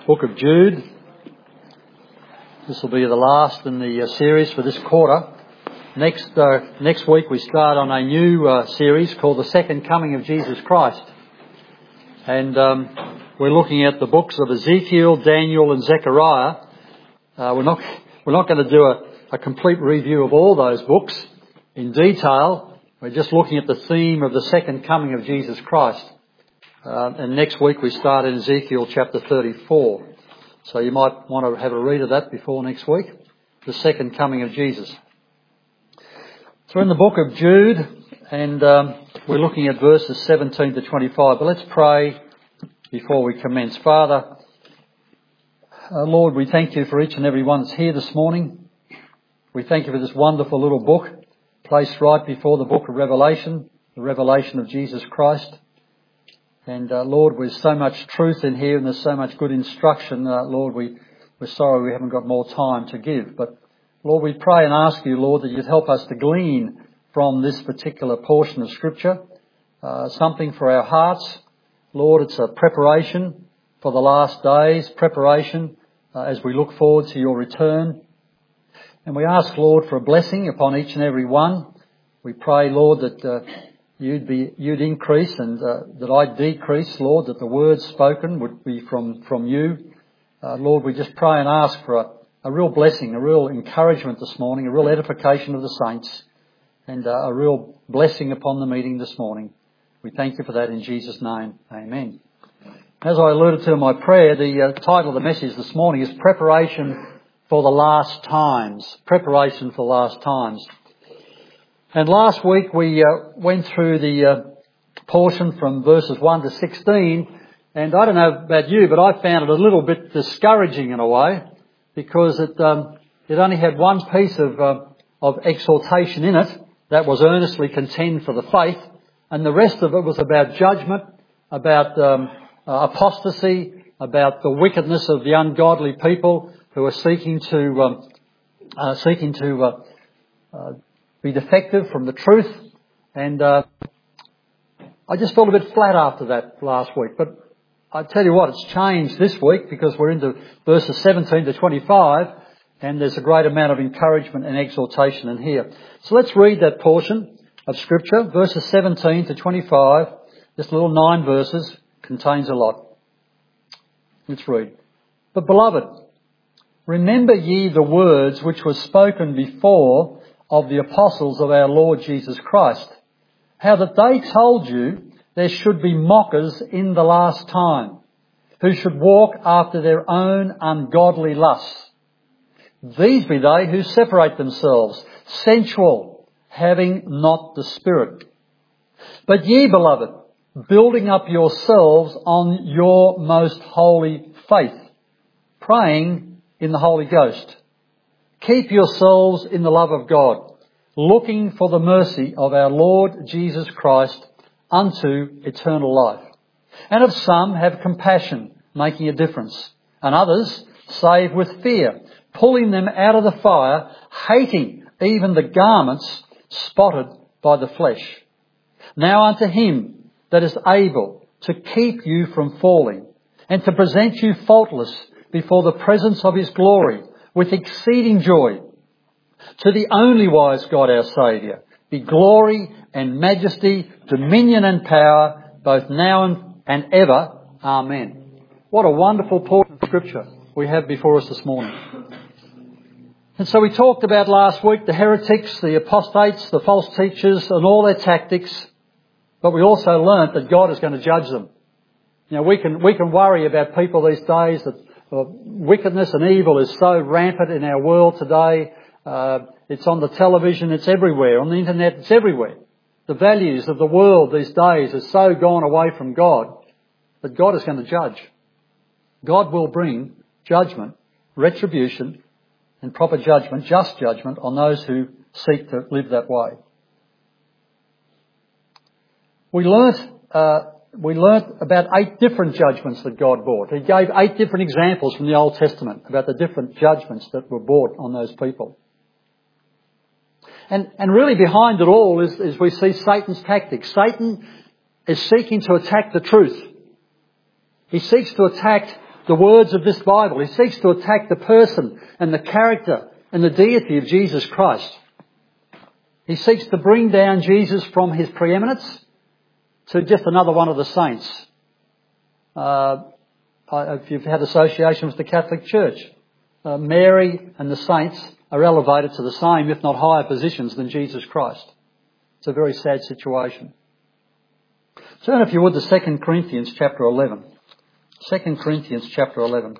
book of Jude. This will be the last in the series for this quarter. Next week we start on a new series called The Second Coming of Jesus Christ. And we're looking at the books of Ezekiel, Daniel and Zechariah. We're not going to do a complete review of all those books in detail. We're just looking at the theme of the second coming of Jesus Christ. And next week we start in Ezekiel chapter 34. So you might want to have a read of that before next week. The second coming of Jesus. So we're in the book of Jude, and we're looking at verses 17 to 25. But let's pray before we commence. Father, Lord, we thank you for each and every one that's here this morning. We thank you for this wonderful little book placed right before the book of Revelation, the revelation of Jesus Christ. And Lord, there's so much truth in here and there's so much good instruction. Lord, we're sorry we haven't got more time to give. But Lord, we pray and ask you, Lord, that you'd help us to glean from this particular portion of Scripture something for our hearts. Lord, it's a preparation for the last days, preparation as we look forward to your return. And we ask, Lord, for a blessing upon each and every one. We pray, Lord, that you'd increase and that I decrease, Lord, that the words spoken would be from you. Lord, we just pray and ask for a real blessing, a real encouragement this morning, a real edification of the saints, and a real blessing upon the meeting this morning. We thank you for that in Jesus' name. Amen. As I alluded to in my prayer, the title of the message this morning is Preparation for the Last Times. Preparation for the Last Times. And last week we went through the portion from verses 1 to 16, and I don't know about you, but I found it a little bit discouraging in a way, because it only had one piece of exhortation in it, that was earnestly contend for the faith, and the rest of it was about judgment, about apostasy, about the wickedness of the ungodly people who are seeking to be defective from the truth. And I just felt a bit flat after that last week. But I tell you what, it's changed this week, because we're into verses 17 to 25, and there's a great amount of encouragement and exhortation in here. So let's read that portion of Scripture, verses 17 to 25. This little 9 verses contains a lot. Let's read. But beloved, remember ye the words which were spoken before of the apostles of our Lord Jesus Christ, how that they told you there should be mockers in the last time, who should walk after their own ungodly lusts. These be they who separate themselves, sensual, having not the Spirit. But ye, beloved, building up yourselves on your most holy faith, praying in the Holy Ghost. Keep yourselves in the love of God, looking for the mercy of our Lord Jesus Christ unto eternal life. And of some have compassion, making a difference, and others save with fear, pulling them out of the fire, hating even the garments spotted by the flesh. Now unto him that is able to keep you from falling, and to present you faultless before the presence of his glory, with exceeding joy. To the only wise God our Saviour be glory and majesty, dominion and power, both now and ever. Amen. What a wonderful portion of Scripture we have before us this morning. And so we talked about last week the heretics, the apostates, the false teachers and all their tactics, but we also learnt that God is going to judge them. You know, we can worry about people these days that wickedness and evil is so rampant in our world today. It's on the television, it's everywhere. On the internet, it's everywhere. The values of the world these days are so gone away from God that God is going to judge. God will bring judgment, retribution, and proper judgment, just judgment, on those who seek to live that way. We learnt about 8 different judgments that God brought. He gave 8 different examples from the Old Testament about the different judgments that were brought on those people. And really behind it all is we see Satan's tactics. Satan is seeking to attack the truth. He seeks to attack the words of this Bible. He seeks to attack the person and the character and the deity of Jesus Christ. He seeks to bring down Jesus from his preeminence to just another one of the saints. If you've had association with the Catholic Church, Mary and the saints are elevated to the same, if not higher positions than Jesus Christ. It's a very sad situation. Turn, if you would, to 2 Corinthians chapter 11. 2 Corinthians chapter 11.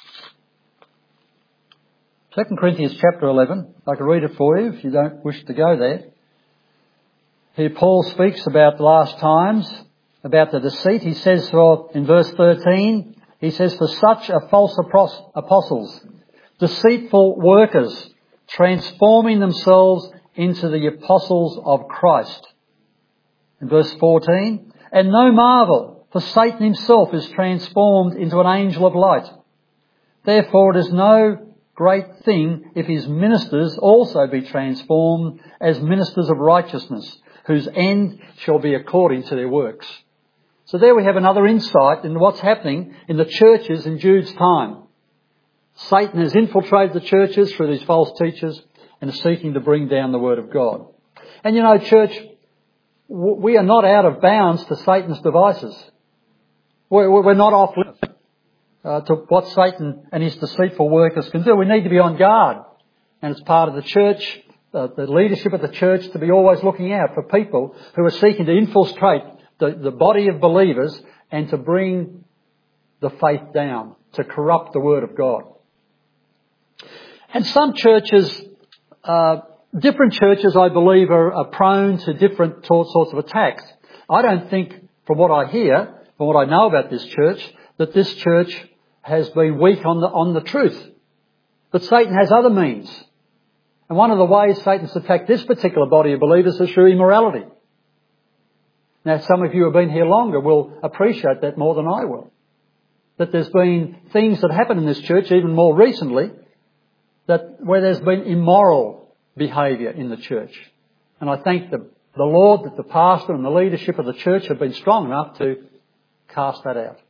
2 Corinthians chapter 11. I can read it for you if you don't wish to go there. Here Paul speaks about the last times, about the deceit. He says in verse 13, he says, "For such are false apostles, deceitful workers, transforming themselves into the apostles of Christ." In verse 14, "And no marvel, for Satan himself is transformed into an angel of light. Therefore it is no great thing if his ministers also be transformed as ministers of righteousness, whose end shall be according to their works." So there we have another insight into what's happening in the churches in Jude's time. Satan has infiltrated the churches through these false teachers and is seeking to bring down the Word of God. And you know, church, we are not out of bounds to Satan's devices. We're not off limits to what Satan and his deceitful workers can do. We need to be on guard. And it's part of the church, the leadership of the church, to be always looking out for people who are seeking to infiltrate the body of believers and to bring the faith down, to corrupt the Word of God. And some churches, different churches, I believe, are prone to different sorts of attacks. I don't think, from what I hear, from what I know about this church, that this church has been weak on the truth. But Satan has other means. And one of the ways Satan's attacked this particular body of believers is through immorality. Now, some of you who have been here longer will appreciate that more than I will. That there's been things that happen in this church, even more recently, where there's been immoral behaviour in the church. And I thank the Lord that the pastor and the leadership of the church have been strong enough to cast that out.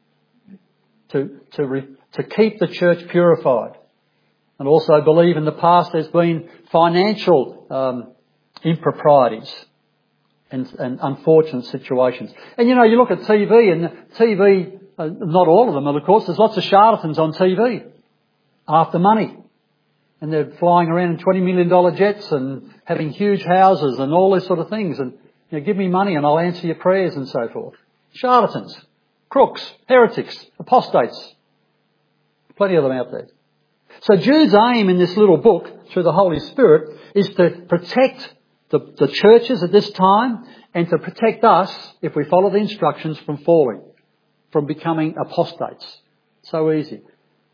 To keep the church purified. And also believe in the past there's been financial improprieties and unfortunate situations. And you know, you look at TV, and TV, not all of them, of course, there's lots of charlatans on TV after money. And they're flying around in $20 million jets and having huge houses and all these sort of things. And, you know, give me money and I'll answer your prayers and so forth. Charlatans, crooks, heretics, apostates. Plenty of them out there. So Jude's aim in this little book, through the Holy Spirit, is to protect the churches at this time and to protect us, if we follow the instructions, from falling, from becoming apostates. So easy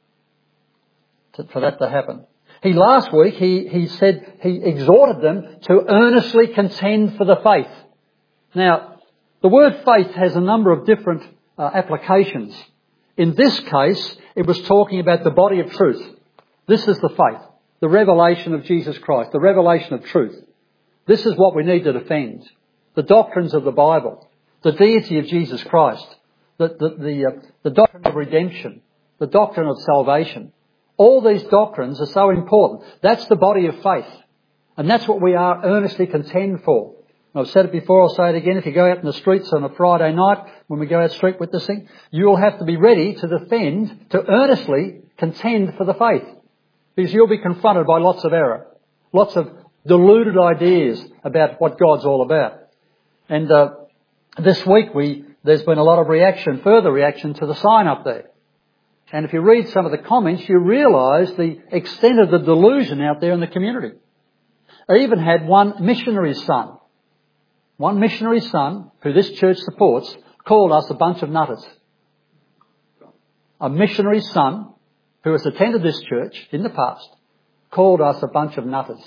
for that to happen. Last week he said he exhorted them to earnestly contend for the faith. Now, the word faith has a number of different applications. In this case, it was talking about the body of truth. This is the faith, the revelation of Jesus Christ, the revelation of truth. This is what we need to defend. The doctrines of the Bible, the deity of Jesus Christ, the doctrine of redemption, the doctrine of salvation. All these doctrines are so important. That's the body of faith. And that's what we are earnestly contend for. And I've said it before, I'll say it again. If you go out in the streets on a Friday night, when we go out street witnessing, you'll have to be ready to defend, to earnestly contend for the faith. Because you'll be confronted by lots of error, lots of deluded ideas about what God's all about. And this week there's been a lot of further reaction to the sign up there. And if you read some of the comments, you realise the extent of the delusion out there in the community. I even had one missionary son, who this church supports, called us a bunch of nutters. A missionary son who has attended this church in the past called us a bunch of nutters.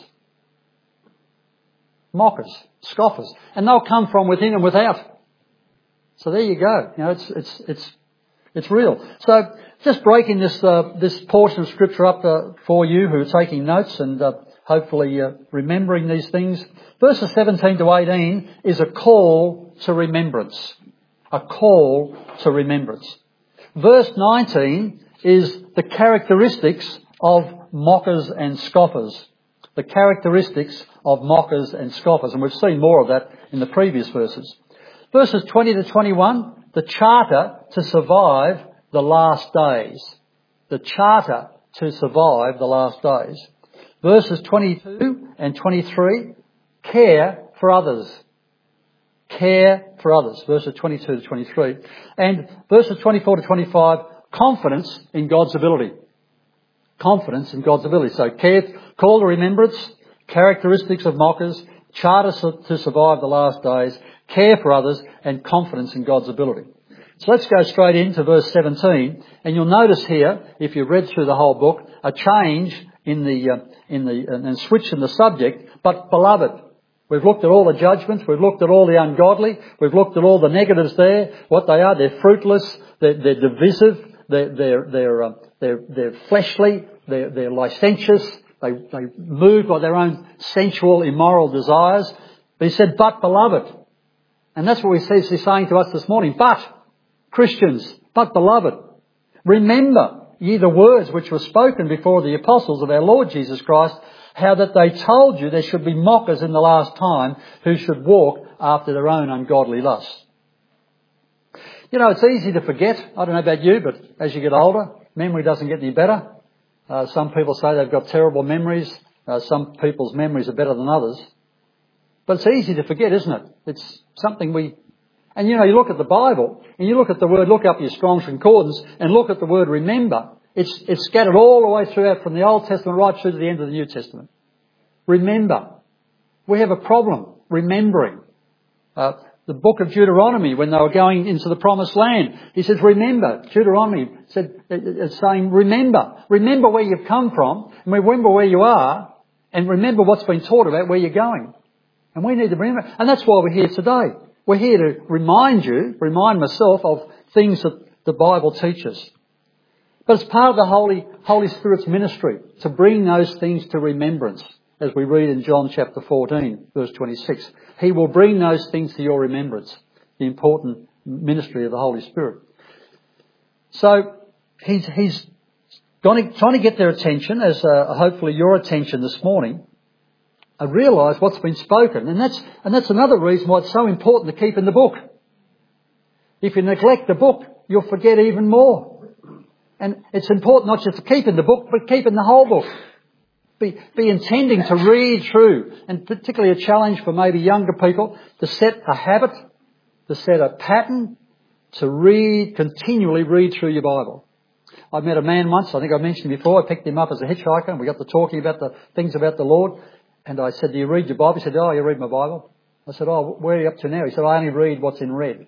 Mockers, scoffers. And they'll come from within and without. So there you go. You know, it's real. So just breaking this portion of Scripture up for you who are taking notes and hopefully remembering these things. Verses 17 to 18 is a call to remembrance. A call to remembrance. Verse 19 is the characteristics of mockers and scoffers. The characteristics of mockers and scoffers. And we've seen more of that in the previous verses. Verses 20 to 21, the charter to survive the last days. The charter to survive the last days. Verses 22 and 23, care for others. Care for others. Verses 22 to 23. And verses 24 to 25, confidence in God's ability. Confidence in God's ability. So call to remembrance, characteristics of mockers, charter to survive the last days, care for others, and confidence in God's ability. So let's go straight into verse 17, and you'll notice here, if you've read through the whole book, a change and switch in the subject. But beloved, we've looked at all the judgments, we've looked at all the ungodly, we've looked at all the negatives there, what they are. They're fruitless, they're divisive, they're fleshly, they're licentious, they move by their own sensual, immoral desires. But he said, but beloved. And that's what he's saying to us this morning. But, Christians, but beloved, remember ye the words which were spoken before the apostles of our Lord Jesus Christ, how that they told you there should be mockers in the last time who should walk after their own ungodly lusts. You know, it's easy to forget. I don't know about you, but as you get older, memory doesn't get any better. Some people say they've got terrible memories. Some people's memories are better than others. But it's easy to forget, isn't it? It's something and you know, you look at the Bible and you look at the word, look up your Strong's Concordance and look at the word remember. It's scattered all the way throughout from the Old Testament right through to the end of the New Testament. Remember. We have a problem remembering. The book of Deuteronomy, when they were going into the promised land, he says, remember. Deuteronomy it's saying, remember. Remember where you've come from, and remember where you are, and remember what's been taught about where you're going. And we need to remember. And that's why we're here today. We're here to remind myself of things that the Bible teaches. But it's part of the Holy Spirit's ministry to bring those things to remembrance, as we read in John chapter 14, verse 26. He will bring those things to your remembrance, the important ministry of the Holy Spirit. So he's trying to get their attention, as hopefully your attention this morning, and realise what's been spoken. And that's another reason why it's so important to keep in the book. If you neglect the book, you'll forget even more. And it's important not just to keep in the book, but keep in the whole book. Be intending to read through, and particularly a challenge for maybe younger people, to set a habit, to set a pattern, to continually read through your Bible. I met a man once, I think I mentioned before, I picked him up as a hitchhiker, and we got to talking about the things about the Lord. And I said, do you read your Bible? He said, oh, you read my Bible. I said, oh, where are you up to now? He said, I only read what's in red.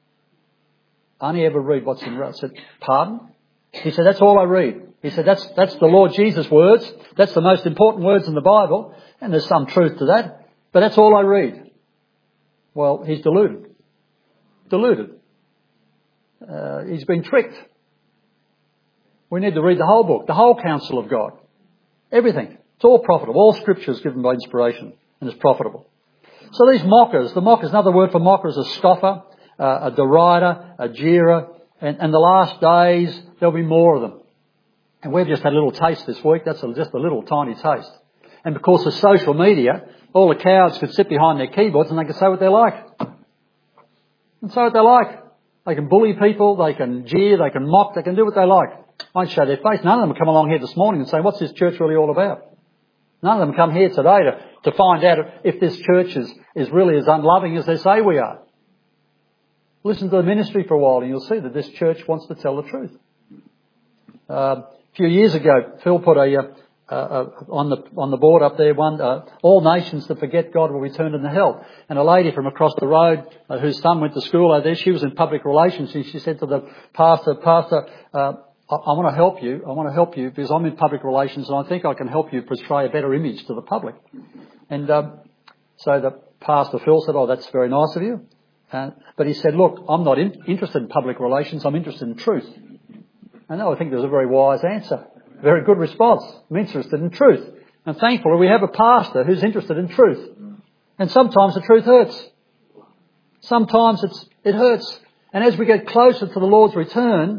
I only ever read what's in red. I said, pardon? He said, that's all I read. He said, that's the Lord Jesus' words. That's the most important words in the Bible. And there's some truth to that. But that's all I read. Well, he's deluded. He's been tricked. We need to read the whole book, the whole counsel of God. Everything. It's all profitable. All Scripture is given by inspiration and is profitable. So these mockers, another word for mocker is a scoffer, a derider, a jeerer, and the last days there'll be more of them. And we've just had a little taste this week. That's just a little tiny taste. And because of social media, all the cowards could sit behind their keyboards and they can say what they like. And say what they like. They can bully people, they can jeer, they can mock, they can do what they like. Won't show their face. None of them come along here this morning and say, what's this church really all about? None of them come here today to find out if this church is really as unloving as they say we are. Listen to the ministry for a while and you'll see that this church wants to tell the truth. A few years ago, Phil put on the board up there all nations that forget God will be turned into hell. And a lady from across the road whose son went to school over there, she was in public relations, and she said to the pastor, I want to help you because I'm in public relations and I think I can help you portray a better image to the public. And so the pastor Phil said, oh, that's very nice of you. But he said, look, I'm not interested in public relations, I'm interested in truth. And I think there was a very wise answer. Very good response. I'm interested in truth. And thankfully we have a pastor who's interested in truth. And sometimes the truth hurts. Sometimes it hurts. And as we get closer to the Lord's return,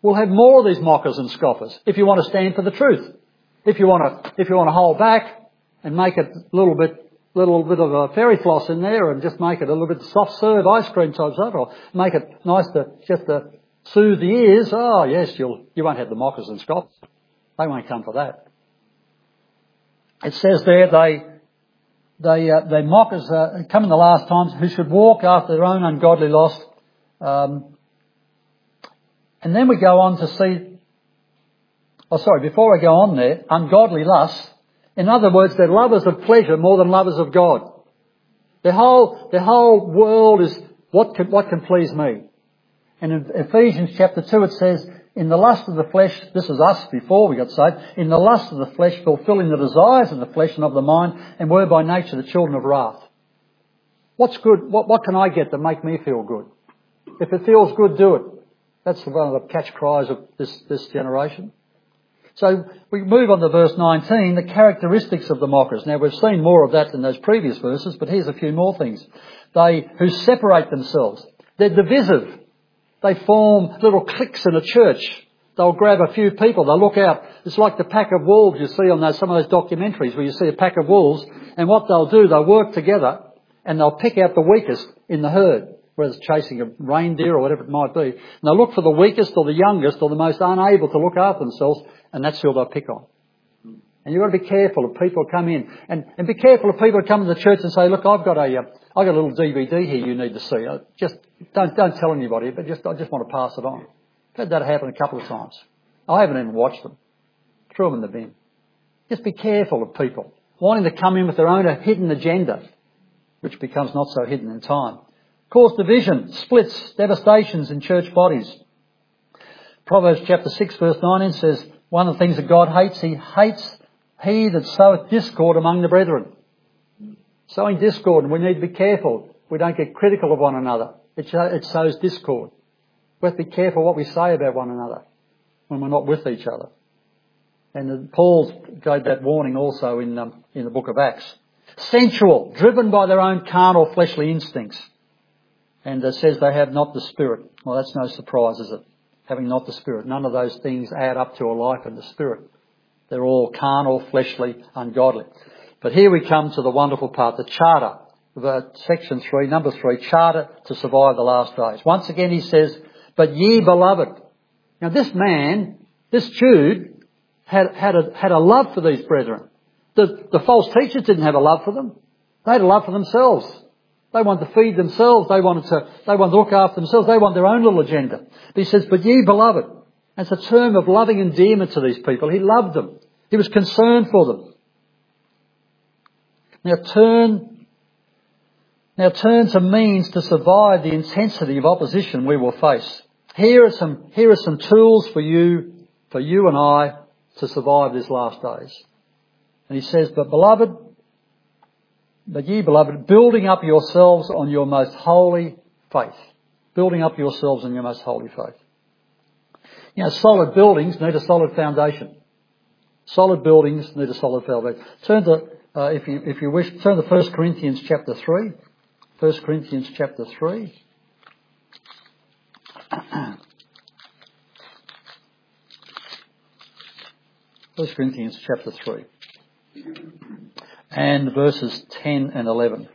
we'll have more of these mockers and scoffers if you want to stand for the truth. If you want to hold back and make it a little bit of a fairy floss in there and just make it a little bit soft serve ice cream type stuff, or make it nice to soothe the ears. Oh yes, you won't have the mockers and scoffers. They won't come for that. It says there they mockers come in the last times who should walk after their own ungodly lust. And then we go on to see. Before I go on there, ungodly lusts. In other words, they're lovers of pleasure more than lovers of God. Their whole world is what can please me. And in Ephesians chapter 2 it says, in the lust of the flesh, this is us before we got saved, in the lust of the flesh, fulfilling the desires of the flesh and of the mind, and were by nature the children of wrath. What's good? What can I get to make me feel good? If it feels good, do it. That's one of the catch cries of this generation. So we move on to verse 19, the characteristics of the mockers. Now we've seen more of that in those previous verses, but here's a few more things. They who separate themselves. They're divisive. They form little cliques in a church. They'll grab a few people. They'll look out. It's like the pack of wolves you see on some of those documentaries where you see a pack of wolves. And what they'll do, they'll work together and they'll pick out the weakest in the herd, whether it's chasing a reindeer or whatever it might be. And they'll look for the weakest or the youngest or the most unable to look after themselves, and that's who they'll pick on. And you've got to be careful of people who come in. And be careful of people who come to the church and say, look, I've got a little DVD here you need to see. Just don't tell anybody, but I just want to pass it on. I've had that happen a couple of times. I haven't even watched them. Threw them in the bin. Just be careful of people wanting to come in with their own hidden agenda, which becomes not so hidden in time. Cause division, splits, devastations in church bodies. Proverbs chapter 6 verse 19 says, one of the things that God hates, he hates he that soweth discord among the brethren. Sowing discord, and we need to be careful. We don't get critical of one another. It sows discord. We have to be careful what we say about one another when we're not with each other. And Paul gave that warning also in the book of Acts. Sensual, driven by their own carnal fleshly instincts. And it says they have not the Spirit. Well, that's no surprise, is it? Having not the Spirit. None of those things add up to a life in the Spirit. They're all carnal, fleshly, ungodly. But here we come to the wonderful part, the charter. Section 3, number 3, charter to survive the last days. Once again he says, but ye beloved. Now this man, this Jude, had a love for these brethren. The false teachers didn't have a love for them. They had a love for themselves. They wanted to feed themselves. They wanted to look after themselves. They want their own little agenda. But he says, but ye beloved. That's a term of loving endearment to these people. He loved them. He was concerned for them. Now turn to means to survive the intensity of opposition we will face. Here are some tools for you and I to survive these last days. And he says, but ye beloved, building up yourselves on your most holy faith. Building up yourselves on your most holy faith. You know, solid buildings need a solid foundation. Solid buildings need a solid foundation. Turn to, if you wish, turn to 1 Corinthians chapter 3. 1 Corinthians chapter 3. First Corinthians chapter 3. And verses 10 and 11.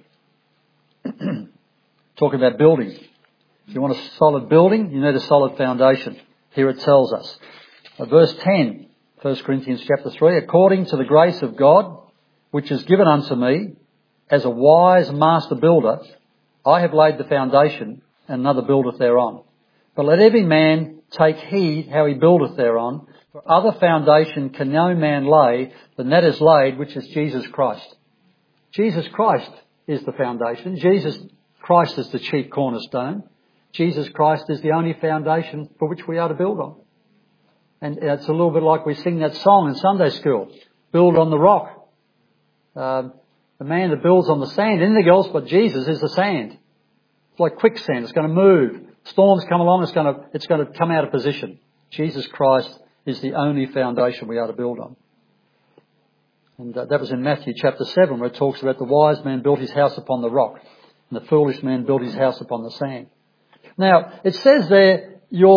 Talking about building. If you want a solid building, you need a solid foundation. Here it tells us. Verse 10, 1 Corinthians chapter 3, according to the grace of God, which is given unto me, as a wise master builder, I have laid the foundation, and another buildeth thereon. But let every man take heed how he buildeth thereon, for other foundation can no man lay than that is laid, which is Jesus Christ. Jesus Christ is the foundation. Jesus Christ is the chief cornerstone. Jesus Christ is the only foundation for which we are to build on. And it's a little bit like we sing that song in Sunday school, build on the rock. The man that builds on the sand, anything else but Jesus is the sand. It's like quicksand, it's going to move. Storms come along, it's going to come out of position. Jesus Christ is the only foundation we are to build on. And that was in Matthew chapter 7 where it talks about the wise man built his house upon the rock and the foolish man built his house upon the sand. Now, it says there, your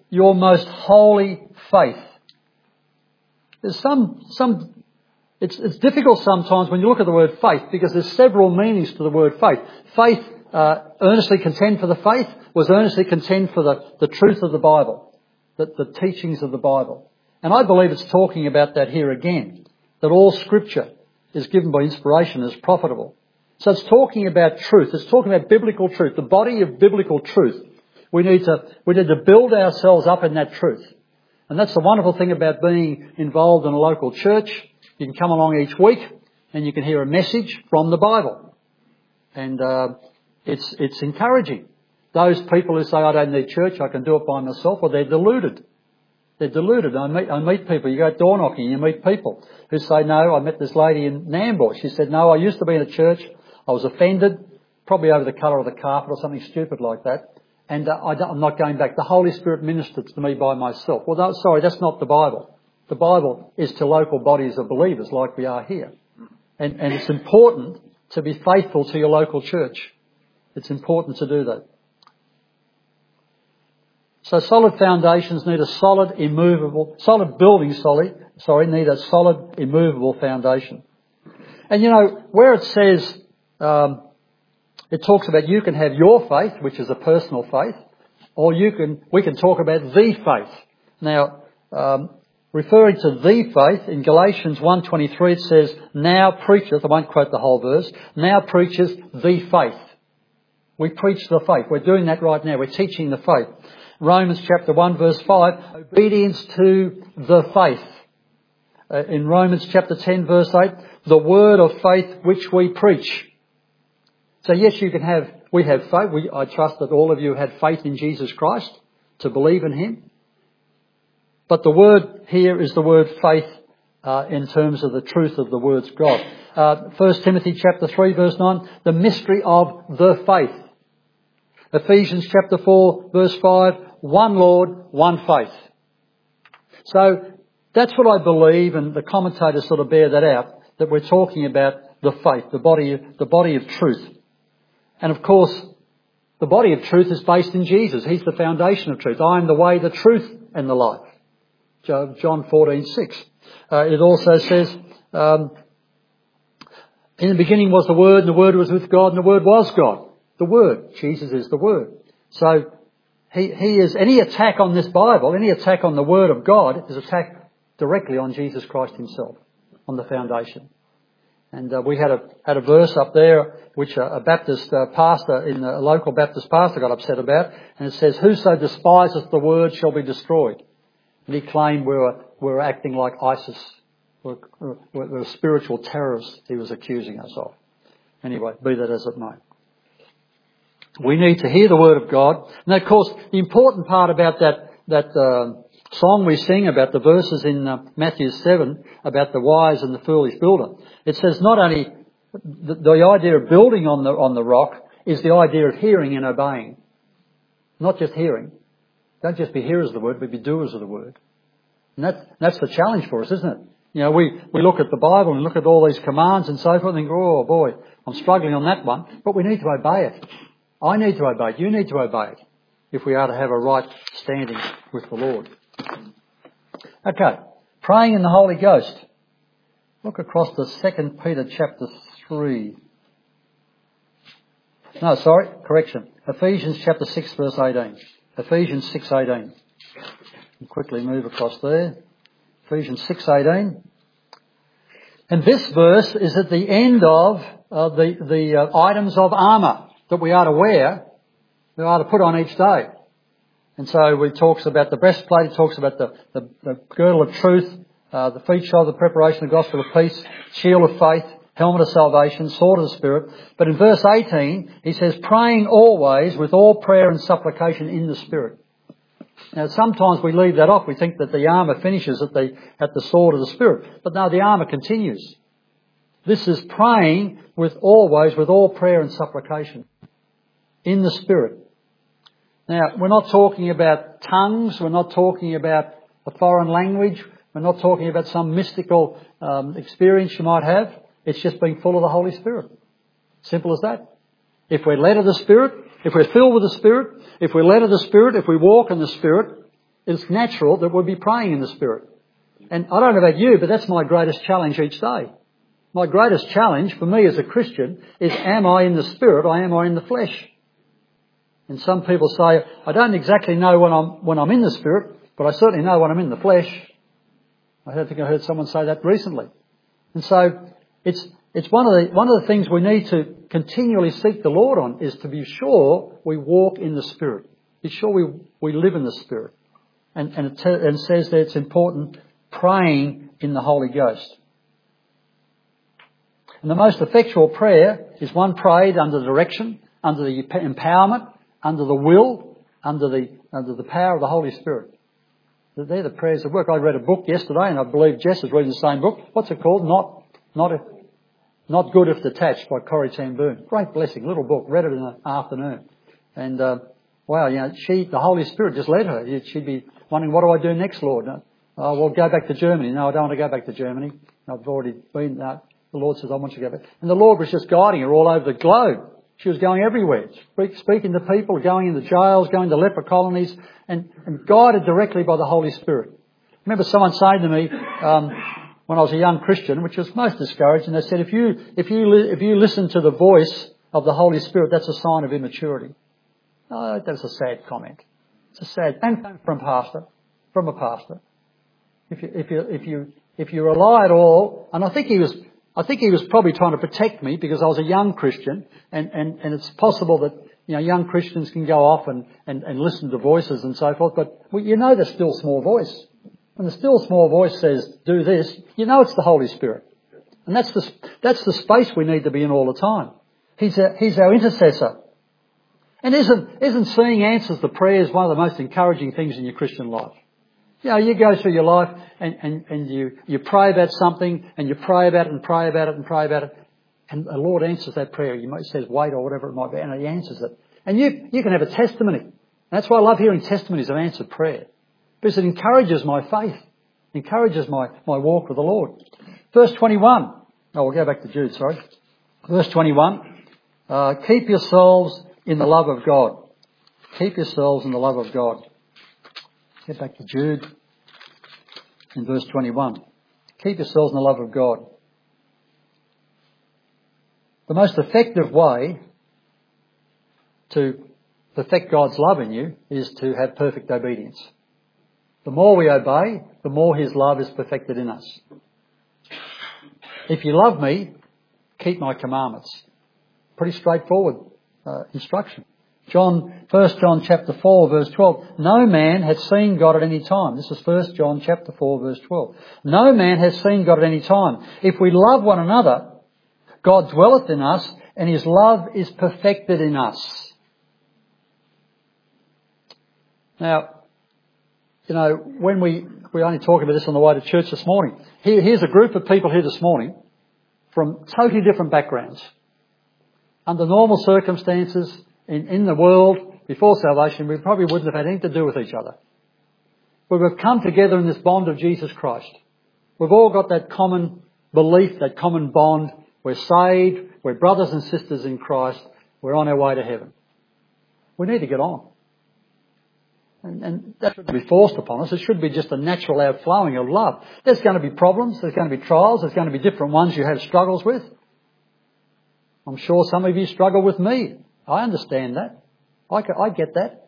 your most holy faith. There's it's difficult sometimes when you look at the word faith, because there's several meanings to the word faith. Faith, earnestly contend for the faith, was earnestly contend for the truth of the Bible, the teachings of the Bible. And I believe it's talking about that here again, that all Scripture is given by inspiration as profitable. So it's talking about truth. It's talking about biblical truth, the body of biblical truth. We need to build ourselves up in that truth. And that's the wonderful thing about being involved in a local church. You can come along each week and you can hear a message from the Bible. And it's encouraging. Those people who say, I don't need church, I can do it by myself, well, they're deluded. They're deluded. I meet people, you go door knocking, you meet people who say, no, I met this lady in Nambour. She said, no, I used to be in a church, I was offended, probably over the colour of the carpet or something stupid like that, and I'm not going back. The Holy Spirit ministered to me by myself. Well, no, sorry, that's not the Bible. The Bible is to local bodies of believers like we are here. And it's important to be faithful to your local church. It's important to do that. So solid foundations need a solid buildings need a solid immovable foundation. And you know, where it says, it talks about you can have your faith, which is a personal faith, or we can talk about the faith. Now, referring to the faith, in Galatians 1:23 it says, now preacheth, I won't quote the whole verse, now preaches the faith. We preach the faith. We're doing that right now. We're teaching the faith. Romans chapter 1 verse 5, obedience to the faith. In Romans chapter 10 verse 8, the word of faith which we preach. So yes, we have faith. I trust that all of you had faith in Jesus Christ to believe in Him. But the word here is the word faith in terms of the truth of the words of God. 1 Timothy chapter 3 verse 9, the mystery of the faith. Ephesians chapter 4 verse 5, one Lord, one faith. So that's what I believe, and the commentators sort of bear that out, that we're talking about the faith, the body of truth. And of course, the body of truth is based in Jesus. He's the foundation of truth. I am the way, the truth and the life. John 14:6. It also says, in the beginning was the Word, and the Word was with God, and the Word was God. The Word. Jesus is the Word. So he is, any attack on this Bible, any attack on the Word of God is attack directly on Jesus Christ Himself, on the foundation. And we had a verse up there which a Baptist pastor, a local Baptist pastor got upset about, and it says, whoso despiseth the Word shall be destroyed. And he claimed we were acting like ISIS. We're spiritual terrorists he was accusing us of. Anyway, be that as it may. We need to hear the Word of God. And of course, the important part about that song we sing, about the verses in Matthew 7, about the wise and the foolish builder, it says not only the idea of building on the rock is the idea of hearing and obeying. Not just hearing. Don't just be hearers of the Word, but be doers of the Word. And that's the challenge for us, isn't it? You know, we look at the Bible and look at all these commands and so forth and think, oh boy, I'm struggling on that one. But we need to obey it. I need to obey it. You need to obey it if we are to have a right standing with the Lord. Okay, praying in the Holy Ghost. Look across to 2 Peter chapter 3. No, sorry, correction. Ephesians chapter 6 verse 18. Ephesians 6:18. I'll quickly move across there. Ephesians 6:18. And this verse is at the end of the items of armour that we are to wear, we are to put on each day. And so it talks about the breastplate, it talks about the girdle of truth, the feet shod, the preparation of the gospel of peace, shield of faith, helmet of salvation, sword of the Spirit. But in verse 18, he says, praying always with all prayer and supplication in the Spirit. Now, sometimes we leave that off. We think that the armour finishes at the sword of the Spirit. But no, the armour continues. This is praying always with all prayer and supplication in the Spirit. Now, we're not talking about tongues. We're not talking about a foreign language. We're not talking about some mystical experience you might have. It's just being full of the Holy Spirit. Simple as that. If we're led of the Spirit, if we're filled with the Spirit, if we're led of the Spirit, if we walk in the Spirit, it's natural that we'll be praying in the Spirit. And I don't know about you, but that's my greatest challenge each day. My greatest challenge for me as a Christian is, am I in the Spirit or am I in the flesh? And some people say, I don't exactly know when I'm in the Spirit, but I certainly know when I'm in the flesh. I think I heard someone say that recently. And so it's one of the things we need to continually seek the Lord on, is to be sure we walk in the Spirit. Be sure we live in the Spirit. And it says that it's important praying in the Holy Ghost. And the most effectual prayer is one prayed under the direction, under the empowerment, under the will, under the power of the Holy Spirit. They're the prayers that work. I read a book yesterday, and I believe Jess is reading the same book. What's it called? Not Good If Detached, by Corrie ten Boom. Great blessing, little book. Read it in an afternoon. And wow, the Holy Spirit just led her. She'd be wondering, what do I do next, Lord? Well, go back to Germany. No, I don't want to go back to Germany. I've already been. The Lord says, I want you to go back. And the Lord was just guiding her all over the globe. She was going everywhere, speaking to people, going into jails, going to leper colonies, and guided directly by the Holy Spirit. I remember someone saying to me when I was a young Christian, which was most discouraging, they said, if you listen to the voice of the Holy Spirit, that's a sign of immaturity. Oh, that's a sad comment. It's a sad, and from a pastor. If you rely at all, and I think he was probably trying to protect me because I was a young Christian, and it's possible that young Christians can go off and listen to voices and so forth, but the still small voice. When the still small voice says, do this, it's the Holy Spirit. And that's the space we need to be in all the time. He's our intercessor. And isn't seeing answers to prayers one of the most encouraging things in your Christian life? You go through your life and you pray about something, and you pray about it and pray about it and pray about it, and the Lord answers that prayer. You might say wait or whatever it might be, and He answers it. And you can have a testimony. And that's why I love hearing testimonies of answered prayer, because it encourages my faith, encourages my walk with the Lord. Verse 21. We'll go back to Jude, sorry. Verse 21. Keep yourselves in the love of God. Keep yourselves in the love of God. Get back to Jude in verse 21. Keep yourselves in the love of God. The most effective way to perfect God's love in you is to have perfect obedience. The more we obey, the more His love is perfected in us. If you love me, keep my commandments. Pretty straightforward instruction. 1 John chapter 4 verse 12. No man has seen God at any time. This is 1 John chapter 4 verse 12. No man has seen God at any time. If we love one another, God dwelleth in us, and His love is perfected in us. Now, when we only talk about this on the way to church this morning. Here's a group of people here this morning from totally different backgrounds. Under normal circumstances, in the world, before salvation, we probably wouldn't have had anything to do with each other. But we've come together in this bond of Jesus Christ. We've all got that common belief, that common bond. We're saved, we're brothers and sisters in Christ, we're on our way to heaven. We need to get on. And that shouldn't be forced upon us. It should be just a natural outflowing of love. There's going to be problems, there's going to be trials, there's going to be different ones you have struggles with. I'm sure some of you struggle with me. I understand that. I get that.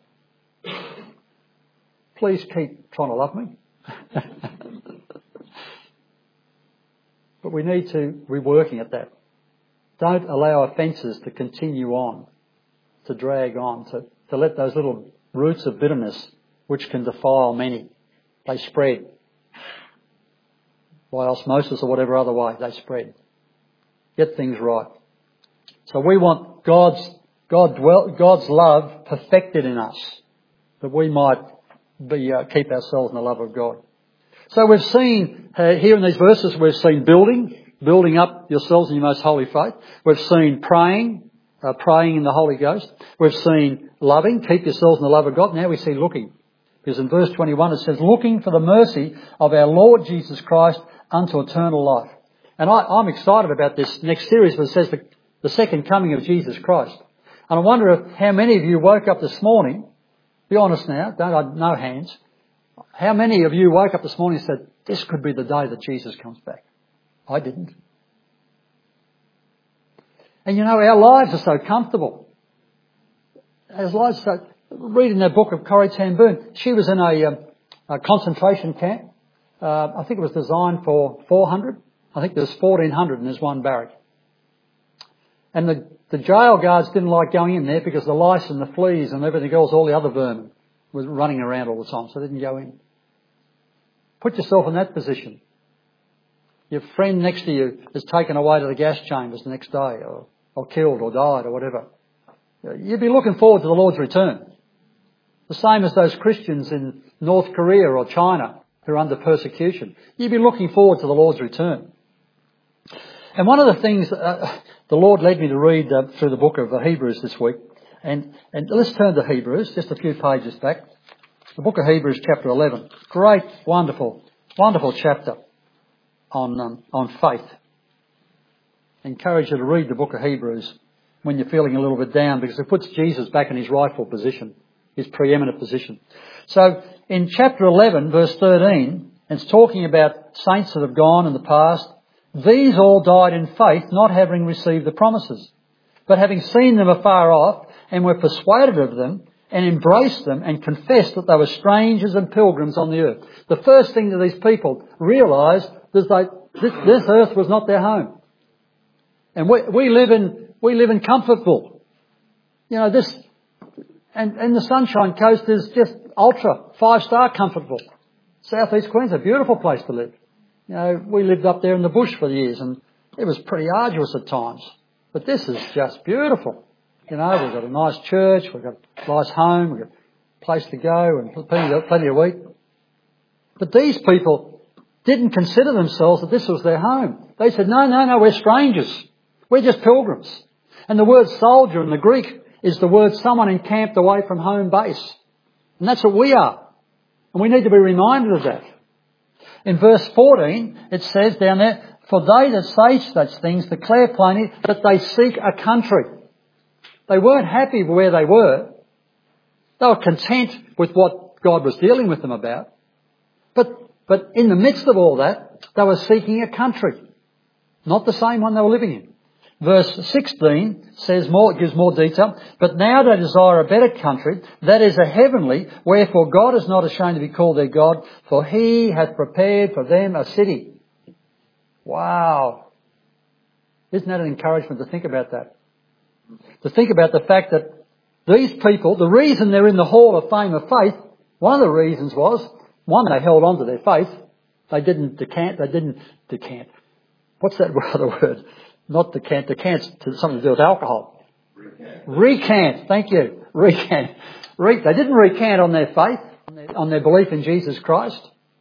Please keep trying to love me. But we need to be working at that. Don't allow offences to continue on, to drag on, to let those little roots of bitterness, which can defile many, they spread. By osmosis or whatever other way, they spread. Get things right. So we want God's love perfected in us, that we might keep ourselves in the love of God. So we've seen, here in these verses, we've seen building up yourselves in your most holy faith. We've seen praying in the Holy Ghost. We've seen loving, keep yourselves in the love of God. Now we see looking. Because in verse 21 it says, looking for the mercy of our Lord Jesus Christ unto eternal life. And I'm excited about this next series where it says the second coming of Jesus Christ. And I wonder how many of you woke up this morning, be honest now, no hands, How many of you woke up this morning and said, this could be the day that Jesus comes back? I didn't. And our lives are so comfortable. Our lives are so... Reading that book of Corrie ten Boom, she was in a concentration camp. I think it was designed for 400. I think there's 1,400 and there's one barrack. And the jail guards didn't like going in there because the lice and the fleas and everything else, all the other vermin, was running around all the time, so they didn't go in. Put yourself in that position. Your friend next to you is taken away to the gas chambers the next day, or killed or died or whatever. You'd be looking forward to the Lord's return. The same as those Christians in North Korea or China who are under persecution. You'd be looking forward to the Lord's return. And one of the things the Lord led me to read through the book of Hebrews this week, and let's turn to Hebrews, just a few pages back. The book of Hebrews, chapter 11. Great, wonderful, wonderful chapter on faith. I encourage you to read the book of Hebrews when you're feeling a little bit down, because it puts Jesus back in his rightful position, his preeminent position. So in chapter 11, verse 13, it's talking about saints that have gone in the past. These all died in faith, not having received the promises, but having seen them afar off, and were persuaded of them, and embraced them, and confessed that they were strangers and pilgrims on the earth. The first thing that these people realised was that this earth was not their home. And we live in Comfortville. This, and the Sunshine Coast is just ultra 5-star Comfortville. South East Queensland, a beautiful place to live. We lived up there in the bush for years, and it was pretty arduous at times. But this is just beautiful. We've got a nice church, we've got a nice home, we've got a place to go, and plenty to eat. But these people didn't consider themselves that this was their home. They said, no, we're strangers. We're just pilgrims. And the word soldier in the Greek is the word someone encamped away from home base. And that's what we are. And we need to be reminded of that. In verse 14, it says down there, for they that say such things declare plainly that they seek a country. They weren't happy where they were. They were content with what God was dealing with them about. But in the midst of all that, they were seeking a country. Not the same one they were living in. Verse 16 says more, it gives more detail. But now they desire a better country, that is a heavenly, wherefore God is not ashamed to be called their God, for he hath prepared for them a city. Wow. Isn't that an encouragement to think about that? To think about the fact that these people, the reason they're in the Hall of Fame of Faith, one of the reasons was, one, they held on to their faith. They didn't decant. What's that other word? Not decant. Decant's something to do with alcohol. Recant. Thank you. Recant. They didn't recant on their faith, on their belief in Jesus Christ.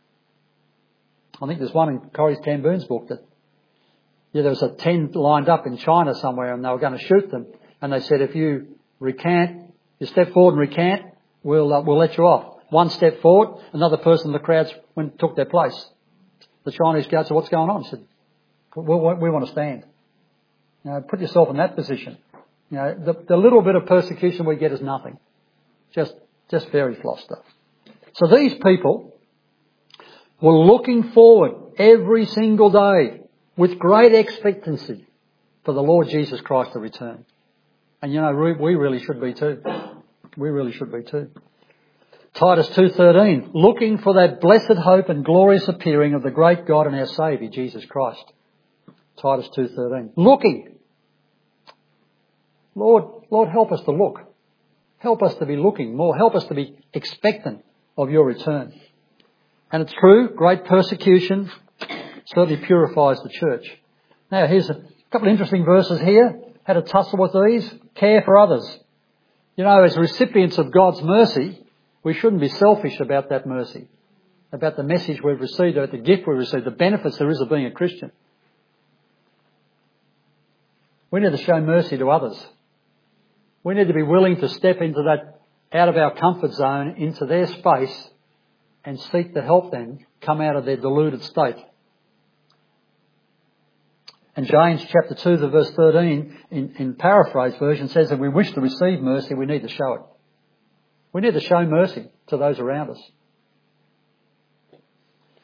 I think there's one in Corrie ten Boom's book that there was 10 lined up in China somewhere, and they were going to shoot them. And they said, if you recant, you step forward and recant, we'll let you off. One step forward, another person in the crowd took their place. The Chinese guard said, what's going on? He said, we want to stand. Put yourself in that position. The little bit of persecution we get is nothing. Just very fluff stuff. So these people were looking forward every single day with great expectancy for the Lord Jesus Christ to return. And we really should be too. We really should be too. Titus 2:13, looking for that blessed hope and glorious appearing of the great God and our Saviour, Jesus Christ. Titus 2:13. Looking. Lord, help us to look. Help us to be looking more. Help us to be expectant of your return. And it's true, great persecution certainly purifies the church. Now, here's a couple of interesting verses here. How to tussle with these. Care for others. As recipients of God's mercy, we shouldn't be selfish about that mercy, about the message we've received, about the gift we've received, the benefits there is of being a Christian. We need to show mercy to others. We need to be willing to step into that, out of our comfort zone, into their space, and seek to help them come out of their deluded state. And James chapter 2, the verse 13, in paraphrased version, says that we wish to receive mercy, we need to show it. We need to show mercy to those around us.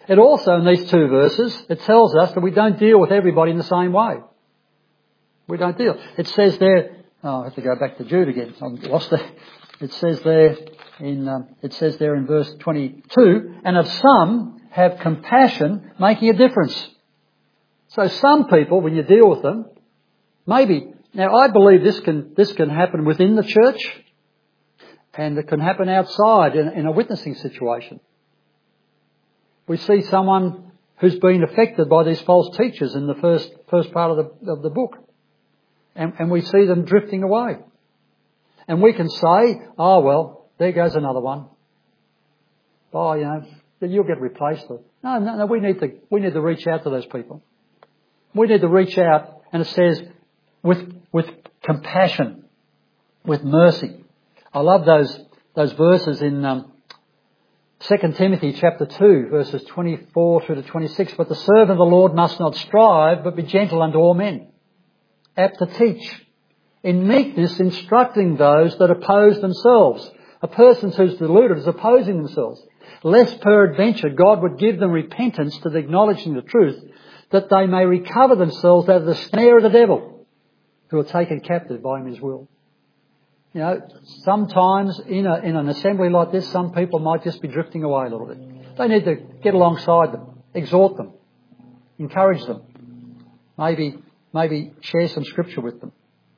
It also, in these two verses, it tells us that we don't deal with everybody in the same way. We don't deal. It says there, I have to go back to Jude again. I'm lost there. It says there in verse 22, and of some have compassion, making a difference. So some people, when you deal with them, maybe, now I believe this can happen within the church, and it can happen outside in a witnessing situation. We see someone who's been affected by these false teachers in the first part of the book. And we see them drifting away. And we can say, oh well, there goes another one. Oh, you'll get replaced. No, we need to reach out to those people. We need to reach out, and it says, with compassion, with mercy. I love those verses in 2 Timothy chapter 2, verses 24 through to 26. But the servant of the Lord must not strive, but be gentle unto all men, apt to teach, in meekness instructing those that oppose themselves. A person who's deluded is opposing themselves. Lest peradventure God would give them repentance to the acknowledging the truth, that they may recover themselves out of the snare of the devil, who are taken captive by his will. Sometimes in an assembly like this, some people might just be drifting away a little bit. They need to get alongside them, exhort them, encourage them, maybe share some scripture with them.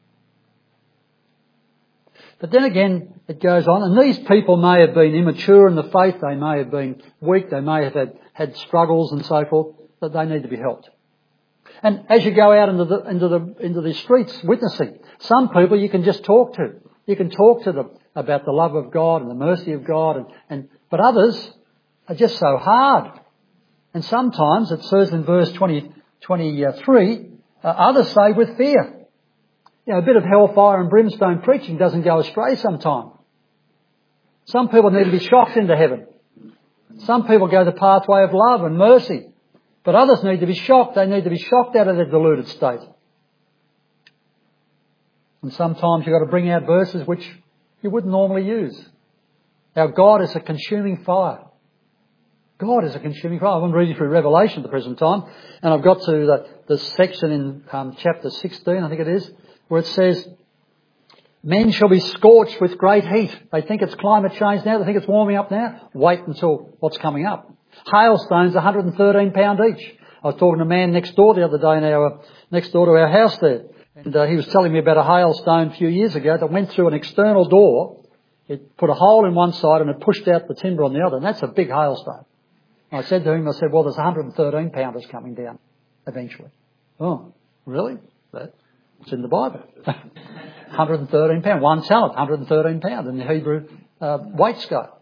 But then again, it goes on, and these people may have been immature in the faith, they may have been weak, they may have had struggles and so forth, but they need to be helped. And as you go out into the streets witnessing, some people you can just talk to. You can talk to them about the love of God and the mercy of God, but others are just so hard. And sometimes it says in verse 23, others say with fear. A bit of hellfire and brimstone preaching doesn't go astray sometimes. Some people need to be shocked into heaven. Some people go the pathway of love and mercy. But others need to be shocked. They need to be shocked out of their deluded state. And sometimes you've got to bring out verses which you wouldn't normally use. Our God is a consuming fire. God is a consuming fire. I'm reading through Revelation at the present time, and I've got to the section in chapter 16, I think it is, where it says, men shall be scorched with great heat. They think it's climate change now. They think it's warming up now. Wait until what's coming up. Hailstones, 113 pound each. I was talking to a man next door the other day, next door to our house there. And he was telling me about a hailstone a few years ago that went through an external door. It put a hole in one side and it pushed out the timber on the other. And that's a big hailstone. I said to him, well, there's 113 pounders coming down eventually. Oh, really? It's in the Bible. 113 pound, 1 talent, 113 pound in the Hebrew weight scale.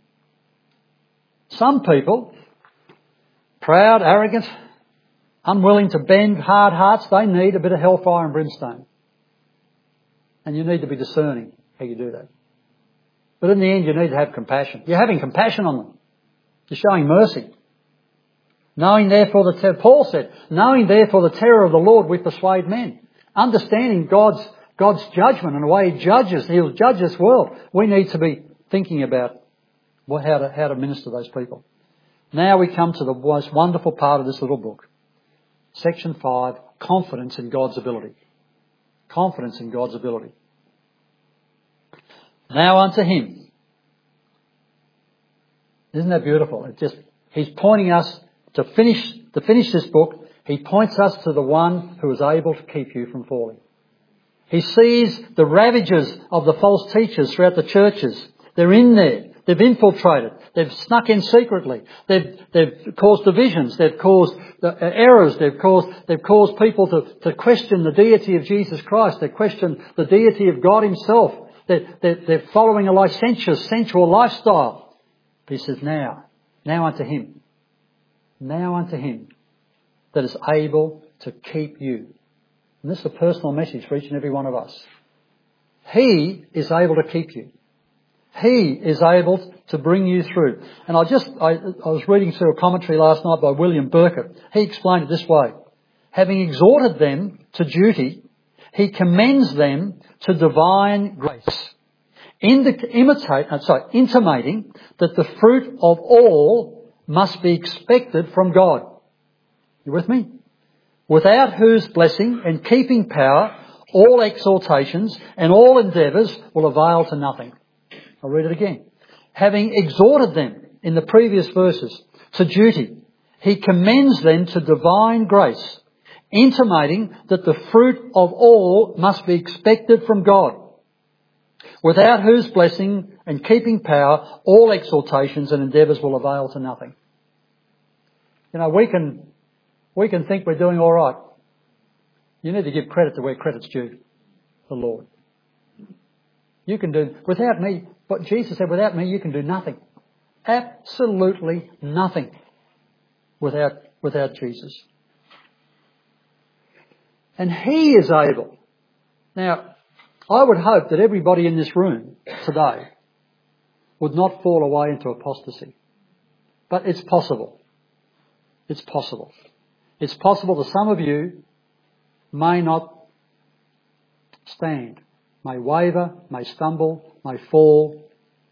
Some people, proud, arrogant, unwilling to bend, hard hearts, they need a bit of hellfire and brimstone. And you need to be discerning how you do that. But in the end, you need to have compassion. You're having compassion on them. You're showing mercy. Knowing therefore Paul said, knowing therefore the terror of the Lord, we persuade men. Understanding God's judgment and the way He judges, He'll judge this world. We need to be thinking about how to minister to those people. Now we come to the most wonderful part of this little book. Section 5, confidence in God's ability. Confidence in God's ability. Now unto Him. Isn't that beautiful? He's pointing us to finish this book. He points us to the one who is able to keep you from falling. He sees the ravages of the false teachers throughout the churches. They're in there. They've infiltrated. They've snuck in secretly. They've caused divisions. They've caused errors. They've caused people to question the deity of Jesus Christ. They question the deity of God Himself. They're following a licentious, sensual lifestyle. But He says, now unto Him. Now unto Him that is able to keep you. And this is a personal message for each and every one of us. He is able to keep you. He is able to bring you through. And I was reading through a commentary last night by William Burkett. He explained it this way. Having exhorted them to duty, he commends them to divine grace, intimating that the fruit of all must be expected from God. You with me? Without whose blessing and keeping power all exhortations and all endeavours will avail to nothing. I'll read it again. Having exhorted them in the previous verses to duty, he commends them to divine grace, intimating that the fruit of all must be expected from God, without whose blessing and keeping power all exhortations and endeavours will avail to nothing. You know, we can think we're doing all right. You need to give credit to where credit's due, the Lord. You can do, without me, but Jesus said, without me you can do nothing. Absolutely nothing without Jesus. And He is able. Now, I would hope that everybody in this room today would not fall away into apostasy. But it's possible. It's possible. It's possible that some of you may not stand, may waver, may stumble, may fall.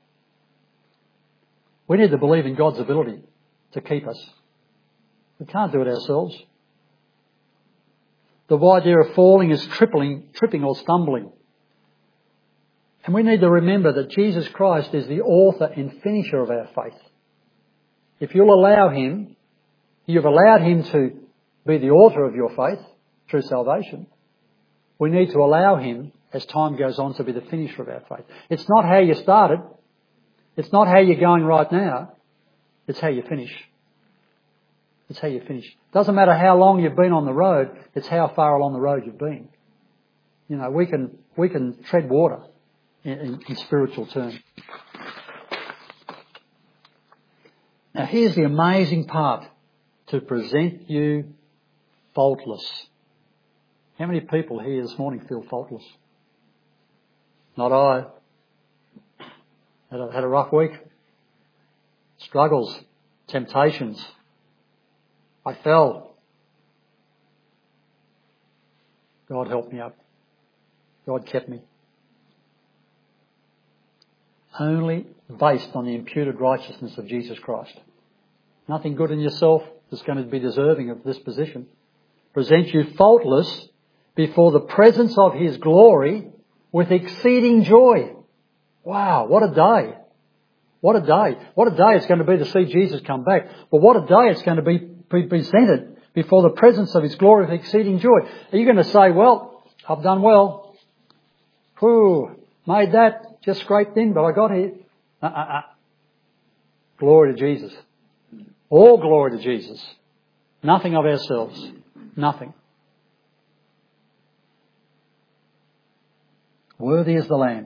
We need to believe in God's ability to keep us. We can't do it ourselves. The idea of falling is tripping or stumbling. And we need to remember that Jesus Christ is the author and finisher of our faith. If you'll allow Him, you've allowed Him to be the author of your faith through salvation. We need to allow Him, as time goes on, to be the finisher of our faith. It's not how you started. It's not how you're going right now. It's how you finish. It's how you finish. Doesn't matter how long you've been on the road, it's how far along the road you've been. You know, we can tread water in spiritual terms. Now here's the amazing part. To present you faultless. How many people here this morning feel faultless? Not I. Had a rough week. Struggles, temptations. I fell. God helped me up. God kept me. Only based on the imputed righteousness of Jesus Christ. Nothing good in yourself is going to be deserving of this position. Present you faultless before the presence of His glory with exceeding joy. Wow, what a day. What a day. What a day it's going to be to see Jesus come back. But what a day it's going to be presented before the presence of His glory with exceeding joy. Are you going to say, well, I've done well. Whew, made that, just scraped in, but I got here. Glory to Jesus. All glory to Jesus. Nothing of ourselves. Nothing. Worthy is the Lamb.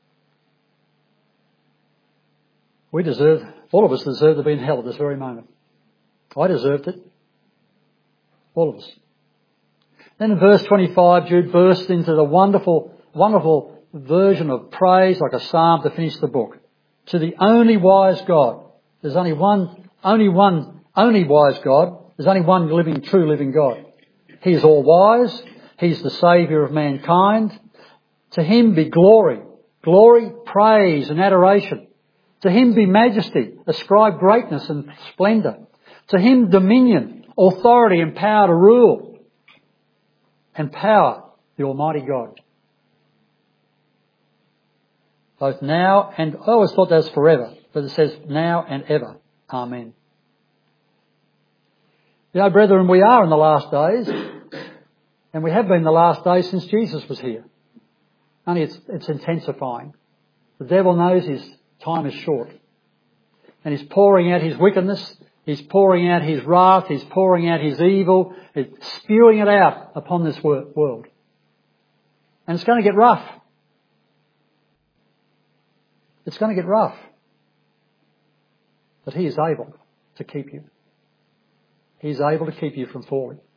All of us deserve to be in hell at this very moment. I deserved it. All of us. Then in verse 25, Jude bursts into the wonderful, wonderful version of praise, like a psalm to finish the book. To the only wise God. There's only one wise God. There's only one true living God. He is all wise. He's the Saviour of mankind. To Him be glory, praise and adoration. To Him be majesty, ascribe greatness and splendour. To Him dominion, authority and power to rule. And power, the Almighty God. Both now and, I always thought that was forever, but it says now and ever. Amen. You know, brethren, we are in the last days, and we have been the last days since Jesus was here. Only it's intensifying. The devil knows his time is short. And he's pouring out his wickedness, he's pouring out his wrath, he's pouring out his evil, he's spewing it out upon this world. And it's going to get rough. It's going to get rough. But He is able to keep you. He is able to keep you from falling.